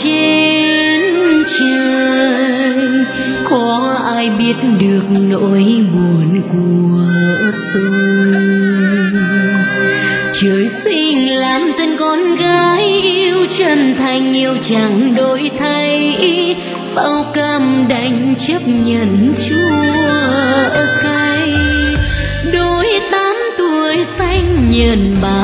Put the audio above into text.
trên trời, có ai biết được nỗi buồn của tôi. Trời sinh làm thân con gái yêu chân thành, yêu chẳng đổi thay, sao cam đành chấp nhận chua cay. Đôi 8 tuổi xanh nhờn bạc